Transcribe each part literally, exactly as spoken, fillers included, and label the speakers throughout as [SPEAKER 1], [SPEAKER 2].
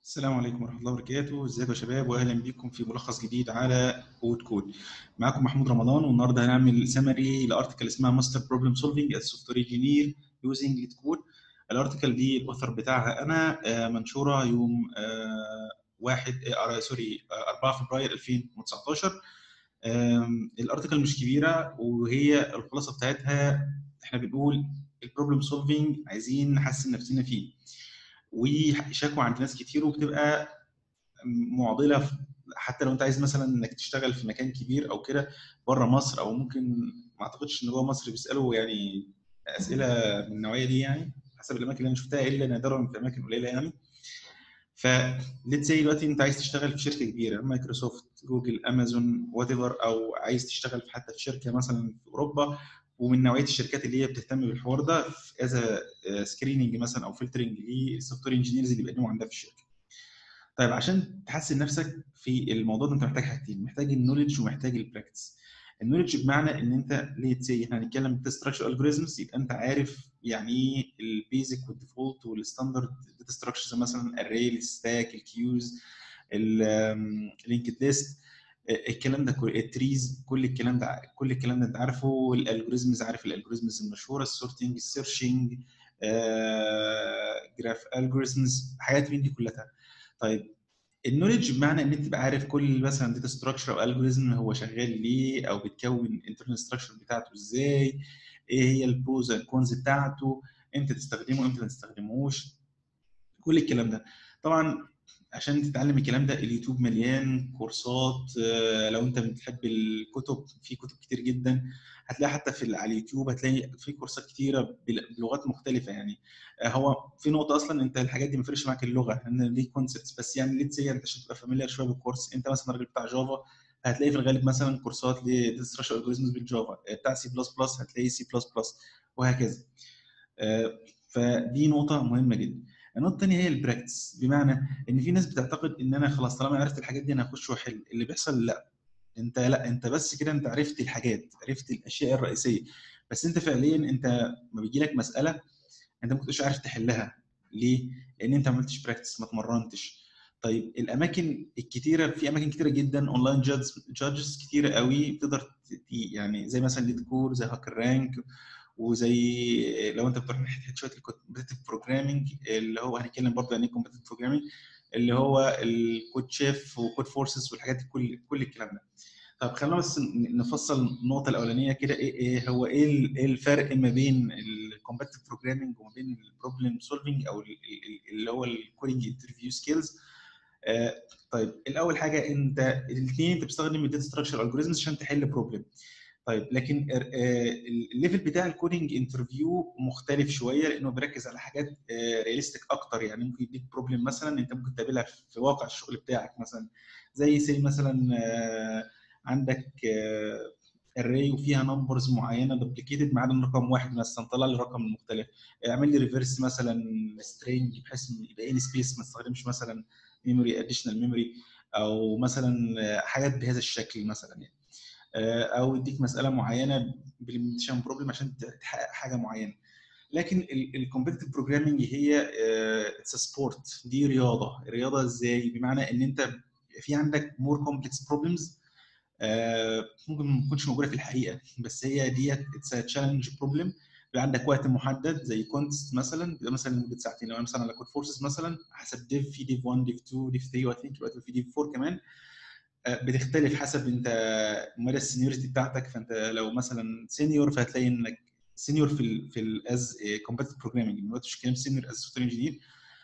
[SPEAKER 1] السلام عليكم ورحمة الله وبركاته، ازيكم يا شباب واهلا بيكم في ملخص جديد على كود كود. معاكم محمود رمضان، والنهارده هنعمل سمري لارتكل اسمها ماستر بروبلم سولفينج از سوفت وير انجينير يوزنج ليت كود. الارتكل دي الاوثر بتاعها انا آه، منشوره يوم آه، واحد آه، سوري آه، أربعة فبراير ألفين وتسعتاشر. آم، الارتكل مش كبيره، وهي الخلاصه بتاعتها احنا بنقول البروبلم سولفينج عايزين نحسن نفسنا فيه، وشكوى عند ناس كتير وبتبقى معضله في- حتى لو انت عايز مثلا انك تشتغل في مكان كبير او كده بره مصر، او ممكن ما اعتقدش ان جوه مصر بيسالوا يعني اسئله من النوعيه دي، يعني حسب الاماكن اللي انا شفتها الا نادرا في اماكن قليله يعني. ف ليتس سي دلوقتي انت عايز تشتغل في شركه كبيره، مايكروسوفت، جوجل، امازون، وات ايفر، او عايز تشتغل في حتى في شركه مثلا في اوروبا، ومن نوعيه الشركات اللي هي بتهتم بالحوار ده از سكريننج مثلا او فلترنج للسوفت وير انجينيرز اللي بيقدموا عندها في الشركه. طيب عشان تحسن نفسك في الموضوع ده انت محتاج حاجتين، محتاج النولج ومحتاج البراكتس. النولج بمعنى ان انت ليه تسي احنا هنتكلم داتا ستراكشر الجوريزمز، يبقى انت عارف يعني ايه البيزك والديفولت والستاندرد داتا ستراكشرز، مثلا الري، الستاك، الكيوز، اللينكد ليست، الكلام ده كله، التريز، كل الكلام ده كل الكلام ده انت عارفه. الالجوريزمز، عارف الالجوريزمز المشهوره، السورتنج، السيرشنج، جراف الجوريزمز، حاجات من دي كلها. طيب النولج بمعنى ان انت تبقى عارف كل مثلا داتا ستراكشر او الجوريزم هو شغال ليه، او بتكون الانترنال ستراكشر بتاعته ازاي، ايه هي البروز والكونز بتاعته، امتى تستخدمه امتى ما تستخدموش، كل الكلام ده. طبعا عشان تتعلم الكلام ده اليوتيوب مليان كورسات. آه، لو انت بتحب الكتب، في كتب كتير جدا هتلاقي حتى في على اليوتيوب، هتلاقي في كورسات كتيره بل- بلغات مختلفه يعني. آه، هو في نقطه اصلا انت الحاجات دي ما فرقش معاك اللغه، لان دي كونسبتس بس، يعني ليتس سي انت عشان تبقى فاميليار شويه بالكورس، انت مثلا راجل بتاع جافا هتلاقي في الغالب مثلا كورسات لديستراكشر الجوريزمز بالجافا، آه، بتاع سي بلس بلس هتلاقي سي بلس بلس، وهكذا. آه، فدي نقطة مهمة جدا. النقطة الثانية هي البراكتس، بمعنى إن في ناس بتعتقد إن أنا خلاص طالما عرفت الحاجات دي أنا هخش وأحل اللي بيحصل. لا، أنت لا أنت بس كده أنت عرفت الحاجات، عرفت الأشياء الرئيسية، بس أنت فعليا أنت ما بيجي لك مسألة أنت ما كنتش عارف تحلها. ليه؟ لأن أنت ما عملتش براكتس، ما اتمرنتش. طيب الاماكن الكتيره، في اماكن كتيره جدا اونلاين، جادجز جادجز كتيره قوي بتقدر ت- يعني زي مثلا ليد كور، زي هاكر رانك، وزي لو انت بتروح ناحيه شويه الكومبتيتيف بروجرامنج اللي هو هنتكلم برضه عن ايه كومبتيتيف بروجرامنج، اللي هو الكود شيف وكود فورسز والحاجات دي، كل كل الكلام ده. طب خلينا بس نفصل النقطه الاولانيه كده، ايه ايه هو ايه ال- إيه الفرق ما بين الكومبتيتيف بروجرامنج وما بين البروبلم سولفنج او ال- ال- اللي هو الكودنج انترفيو سكيلز. آه، طيب الاول حاجه، انت الاثنين انت بتستخدم الداتا ستراكشر الجوريزمز عشان تحل بروبلم. طيب لكن آه، الليفل بتاع الكودينج انترفيو مختلف شويه، لانه بيركز على حاجات رياليستيك اكتر. يعني ممكن يديك بروبلم مثلا انت ممكن تقابلها في واقع الشغل بتاعك، مثلا زي سي مثلا آه، عندك الري وفيها نمبرز معينه دوبليكيتد ما عدا رقم واحد، مثلا طلع لي رقم مختلف، اعمل لي ريفرس مثلا سترينج بحيث يبقى ان سبيس، ما تستخدمش مثلا ميموري اديشنال ميموري، او مثلا آه، حاجات بهذا الشكل مثلا يعني. آه، او يديك مساله معينه بالامبلمنتيشن بروبلم عشان تحقق حاجه معينه. لكن الكومبتيتيف بروجرامنج هي اتس سبورت، دي رياضه. رياضه ازاي؟ بمعنى ان انت في عندك مور كومبلكس بروبلمز ممكن ما تكونش موجوده في الحقيقه، بس هي ديت اتس تشالنج بروبلم. بيبقى عندك وقت محدد زي كونتست مثلا، بيبقى مثلا لمده ساعتين. لو انا مثلا على كود فورسز مثلا حسب ديف، في ديف واحد، ديف اتنين، ديف تلاتة، وثينك دلوقتي في ديف اربعة كمان. آه، بتختلف حسب انت مدى السينيورتي بتاعتك. فانت لو مثلا سينيور فهتلاقي انك سينيور في ال في الاز كومبتيتيف بروجرامنج، دلوقتي مش كلام سينيور از سوفت وير انجينير.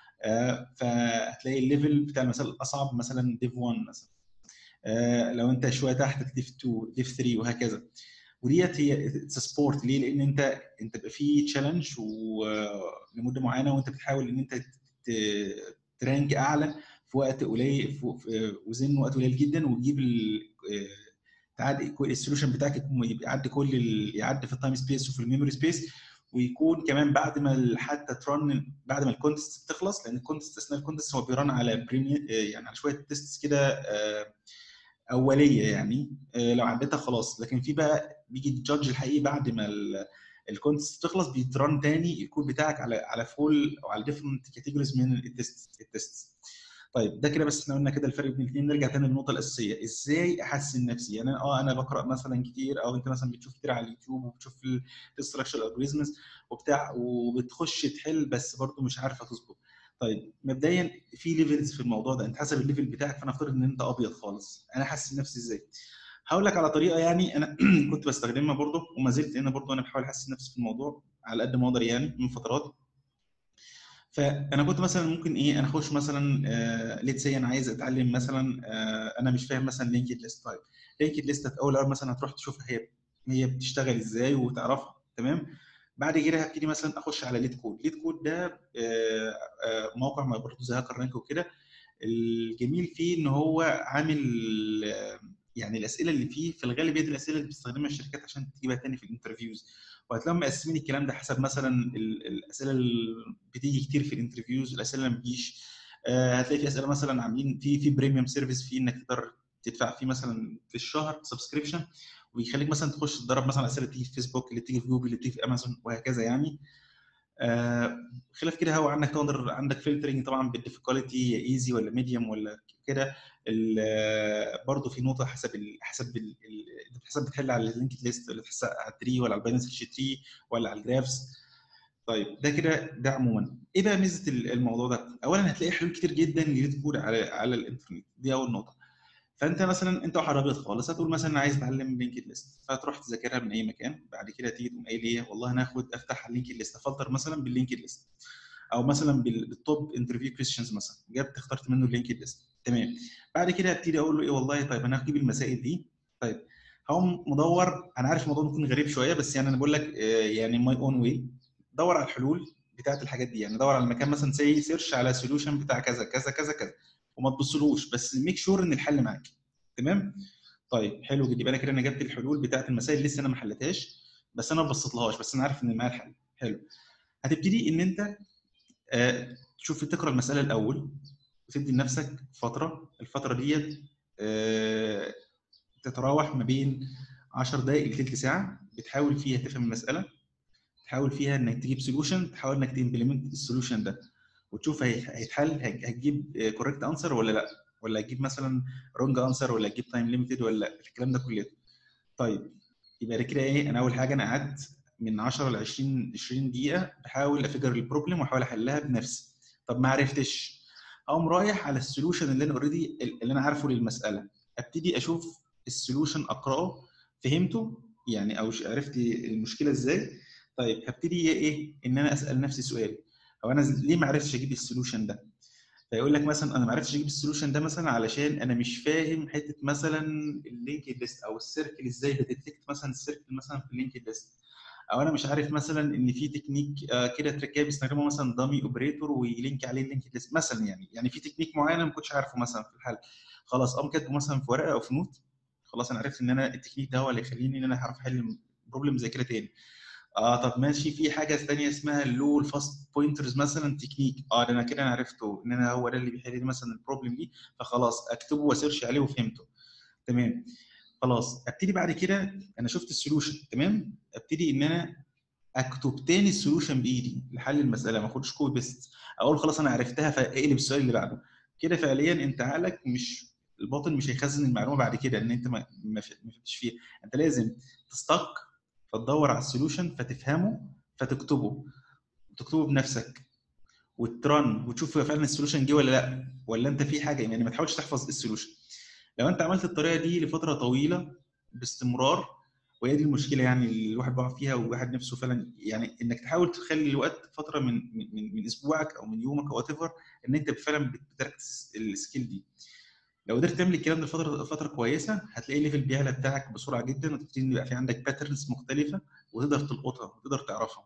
[SPEAKER 1] فهتلاقي الليفل بتاع المسألة الاصعب مثلا ديف واحد مثلا. آه، لو انت شويه تحت ديف اتنين، ديف تلاتة، وهكذا. وديت هي سبورت. ليه؟ لان انت انت بقى في تشالنج لمده معينه، وانت بتحاول ان انت ت- ترانك اعلى في وقت قليل، في في- وزن وقت قليل جدا، وتجيب ال- آه، تعدي السوليوشن بتاعك يكون- يبقى يعدي كل ال- يعدي في التايم سبيس وفي الميموري سبيس، ويكون كمان بعد ما ال- حتى ترن بعد ما الكونتست بتخلص، لان الكونتست اثناء الكونتست هو بيرن على بريمي يعني على شويه تيست كده آه، اوليه يعني. آه، لو عديتها خلاص. لكن في بقى بيجي الجادج الحقيقي بعد ما الكونتست تخلص، بيتران تاني الكود بتاعك على على فول او على ديفرنت كاتيجوريز من التست التست طيب ده كده بس احنا قلنا كده الفرق بين الاثنين. نرجع تاني للنقطه الاساسيه، ازاي احسن نفسي؟ يعني اه انا بقرا مثلا كتير، او انت مثلا بتشوف كتير على اليوتيوب وبتشوف الاستراكشر الجوريزمز وبتاع وبتخش تحل، بس برضه مش عارفه تظبط. طيب مبدئيا في ليفلز في الموضوع ده، انت حسب الليفل بتاعك. فنفترض ان انت ابيض خالص، انا احسن نفسي ازاي؟ هقول لك على طريقه يعني انا كنت بستخدمها برضه وما زلت انا برضه انا بحاول احسن نفسي في الموضوع على قد ما اقدر يعني من فترات. فانا كنت مثلا ممكن ايه، انا اخش مثلا آه ليتس سي انا عايز اتعلم مثلا آه انا مش فاهم مثلا لينكد ليست. طيب لينكد ليست اول اول مثلا هتروح تشوف هي هي بتشتغل ازاي وتعرفها تمام. بعد كده هبتدي مثلا اخش على ليد كود. ليد كود ده آه آه موقع ما برضه زي هاكر رانك وكده. الجميل فيه ان هو عامل آه، يعني الاسئله اللي فيه في الغالب هي دي الاسئله اللي بتستخدمها الشركات عشان تجيبها تاني في الانترفيوز. وهتلاقيهم مقسمين الكلام ده حسب مثلا ال- الاسئله اللي بتيجي كتير في الانترفيوز، الاسئله اللي ما بتجيش. آه، هتلاقي في اسئله مثلا عاملين في في بريميوم سيرفيس فيه انك تقدر تدفع فيه مثلا في الشهر سبسكريبشن، ويخليك مثلا تخش تدرب مثلا اسئله بتيجي في فيسبوك، اللي بتيجي في جوجل، اللي بتيجي في امازون، وهكذا يعني. آه، خلاف كده هو عندك تقدر عندك فلترنج طبعا بالديفيكولتي، ايزي ولا ميديوم ولا كده. برضه في نقطه حسب ال حسب ال انت حسب بتحل على اللينكد ليست ولا تحس على التري ولا على الباينس تري ولا على الجرافس. طيب ده كده ده عموما ايه بقى ميزه الموضوع ده؟ اولا هتلاقي حلول كتير جدا لليد كود على على الانترنت، دي اول نقطه. فانت مثلا انت واحد ابيض خالص هتقول مثلا انا عايز اتعلم لينكد ليست، فتروح تذاكرها من اي مكان. بعد كده تيجي تقوم قايل ايه، والله انا هاخد افتح اللينكد ليست افلتر مثلا باللينكد ليست، او مثلا بالتوب انترفيو كويستشنز مثلا جبت اخترت منه اللينكد ليست تمام. بعد كده ابتدي اقول له ايه، والله طيب انا هجيب المسائل دي. طيب هقوم مدور، انا عارف الموضوع ممكن غريب شويه بس يعني انا بقول لك آه، يعني ماي اون واي. دور على الحلول بتاعت الحاجات دي، يعني دور على المكان مثلا زي سيرش على سوليوشن بتاع كذا كذا كذا كذا، وما تبصلوش بس ميك شور ان الحل معاك تمام. طيب حلو جدا، يبقى انا كده انا جبت الحلول بتاعت المسائل اللي لسه انا ما حلتهاش، بس انا ما بصيتلهاش، بس انا عارف ان معايا الحل. حلو. هتبتدي ان انت آه، تشوف تقرا المساله الاول وتدي لنفسك فتره. الفتره ديت آه، تتراوح ما بين عشر دقائق لثلث ساعه، بتحاول فيها تفهم المساله، تحاول فيها انك تجيب سولوشن، تحاول انك تمبلمنت السولوشن ده وتشوف هي- هيتحل، هت- هتجيب كوريكت انسر ولا لا، ولا هتجيب مثلا رونج انسر، ولا هتجيب تايم ليميتد، ولا الكلام ده كله. طيب يبقى كده ايه، انا اول حاجه انا قعدت من عشرة ل عشرين عشرين دقيقه بحاول افجر البروبلم واحاول احلها بنفسي. طب ما عرفتش، اقوم رايح على السولوشن اللي انا اوريدي اللي انا عارفه للمساله، ابتدي اشوف السولوشن اقراه فهمته يعني، او عرفت المشكله ازاي. طيب هبتدي ايه، ان انا اسال نفسي سؤال، هو انا ليه ما عرفتش اجيب السولوشن ده؟ فيقول لك مثلا انا ما عرفتش اجيب السولوشن ده مثلا علشان انا مش فاهم حته مثلا اللينكد ليست او السيركل ازاي بتديتكت مثلا السيركل مثلا في اللينكد ليست، او انا مش عارف مثلا ان في تكنيك آه كده تركيبه بيستخدموا مثلا دامي اوبريتور ويلينك عليه اللينكد ليست مثلا، يعني يعني في تكنيك معين ما كنتش عارفه مثلا في الحل. خلاص اقوم كاتبه مثلا في ورقه او في نوت، خلاص انا عرفت ان انا التكنيك ده هو اللي يخليني ان انا هعرف احل بروبلم زي كده تاني. اه طب ماشي، في حاجه ثانيه اسمها اللو الفاست بوينترز مثلا تكنيك، اه ده انا كده انا عرفته ان انا هو ده اللي بيحل لي مثلا البروبلم دي، فخلاص اكتبه واسيرش عليه وفهمته تمام. خلاص ابتدي بعد كده انا شفت السولوشن تمام، ابتدي ان انا اكتب تاني السولوشن بايدي لحل المساله، ما اخدش كوبي بيست اقول خلاص انا عرفتها فاقلب السؤال اللي بعده. كده فعليا انت عقلك مش الباطن مش هيخزن المعلومه بعد كده ان انت ما ما فهمتش فيها. انت لازم تستك، فتدور على السولوشن فتفهمه فتكتبه، تكتبه بنفسك وترن وتشوف فعلا السولوشن جه ولا لا، ولا انت في حاجه يعني ما تحاولش تحفظ السولوشن. لو انت عملت الطريقه دي لفتره طويله باستمرار، وهي دي المشكله يعني اللي الواحد بيقع فيها، والواحد نفسه فعلا يعني انك تحاول تخلي الوقت فتره من من من اسبوعك او من يومك او وات ايفر ان انت فعلا بتركز السكيل دي. لو قدرت تعمل الكلام ده فتره فتره كويسه هتلاقي الليفل بيعلى بتاعك بسرعه جدا، وتبتدي يبقى في عندك باترنز مختلفه وتقدر تلقطها وتقدر تعرفها.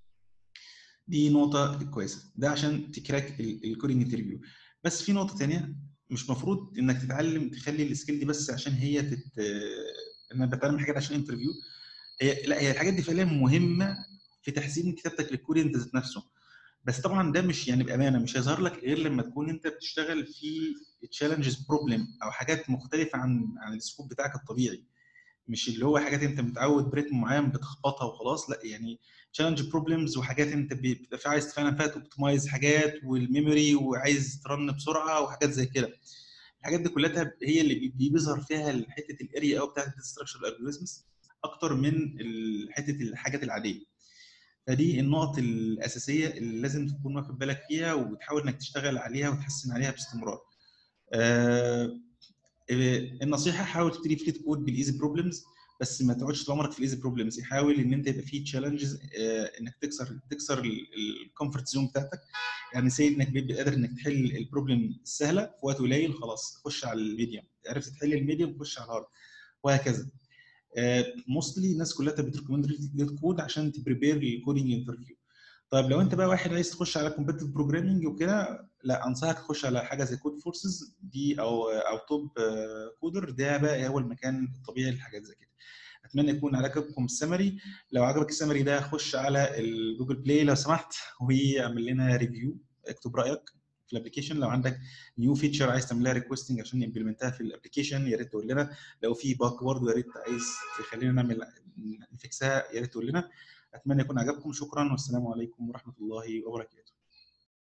[SPEAKER 1] دي نقطه كويسه، ده عشان تكراك الكودينج انترفيو. بس في نقطه ثانيه، مش مفروض انك تتعلم تخلي السكيل دي بس عشان هي تت انا بتعلم حاجات عشان انترفيو. هي لا، هي الحاجات دي فعلا مهمه في تحسين كتابتك للكودينج ذات نفسه، بس طبعا ده مش يعني بامانه مش هيظهر لك غير لما تكون انت بتشتغل في تشالنجز بروبلم او حاجات مختلفه عن عن السكوب بتاعك الطبيعي، مش اللي هو حاجات انت متعود بريتم معين بتخبطها وخلاص، لا يعني تشالنج بروبلمز وحاجات انت بتبقى في عايز فعلا فيها توبتمايز حاجات والميموري وعايز ترن بسرعه وحاجات زي كده. الحاجات دي كلها هي اللي بي- بيظهر فيها حته الاريا او بتاعت الستراكشر الالجوريزمز اكتر من ال- حته الحاجات العاديه. فدي النقط الاساسيه اللي لازم تكون واخد بالك فيها وتحاول انك تشتغل عليها وتحسن عليها باستمرار. آه، النصيحه حاول تبتدي في كود بالايزي بروبلمز، بس ما تقعدش طول عمرك في الايزي بروبلمز. حاول ان انت يبقى في تشالنجز، انك تكسر تكسر الكومفورت زون بتاعتك. يعني سي انك بيبقى قادر انك تحل البروبلم السهله في وقت قليل، خلاص خش على الميديوم. عرفت تحل الميديوم خش على الهارد، وهكذا. موستلي الناس كلها بتريكومند ريد كود عشان تبريبير الكودينج انترفيو. طيب لو انت بقى واحد عايز تخش على كومبتيتيف بروجرامنج وكده، لا انصحك تخش على حاجه زي كود فورسز دي، او او توب كودر. ده بقى هو المكان الطبيعي للحاجات زي كده. اتمنى يكون عجبكم السمري. لو عجبك السمري ده خش على الجوجل بلاي لو سمحت واعمل لنا ريفيو، اكتب رايك في الابلكيشن. لو عندك نيو فيتشر عايز تعملها ريكوستنج عشان نمبلمنتها في الابلكيشن يا ريت تقول لنا. لو في باج برضه يا ريت عايز تخلينا نعمل نفكسها يا ريت تقول لنا. اتمنى يكون عجبكم. شكرا والسلام عليكم ورحمه الله وبركاته.